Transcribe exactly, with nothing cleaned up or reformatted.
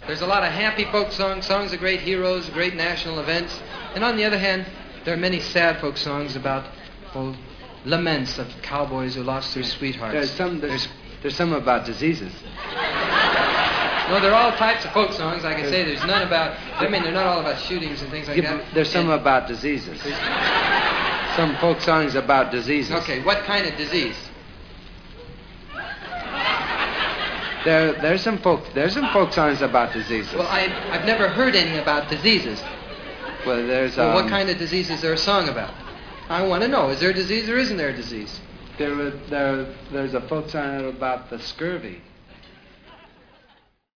There's a lot of happy folk songs, songs of great heroes, great national events. And on the other hand, there are many sad folk songs about oh, laments of cowboys who lost their sweethearts. There's some, there's, there's some about diseases. No, there are all types of folk songs. Like I say, there's none about, I mean, they're not all about shootings and things like yeah, that. There's some and about diseases. Some folk songs about diseases. Okay, what kind of disease? There, there's some folk, there's some folk songs about diseases. Well, I, I've never heard any about diseases. Well, there's. Well, Um, what kind of disease is there a song about? I want to know. Is there a disease or isn't there a disease? There, there, there's a folk song about the scurvy.